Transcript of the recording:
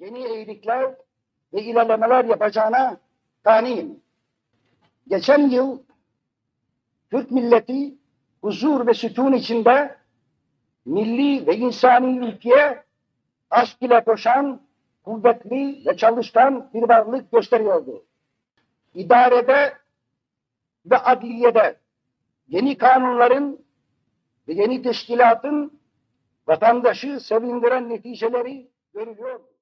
yeni eğilikler ve ilerlemeler yapacağına kaniyim. Geçen yıl Türk milleti huzur ve sütun içinde milli ve insani ülkeye aşk ile koşan, kuvvetli ve çalışkan bir varlık gösteriyordu. İdarede ve adliyede yeni kanunların ve yeni teşkilatın vatandaşı sevindiren neticeleri görülüyor.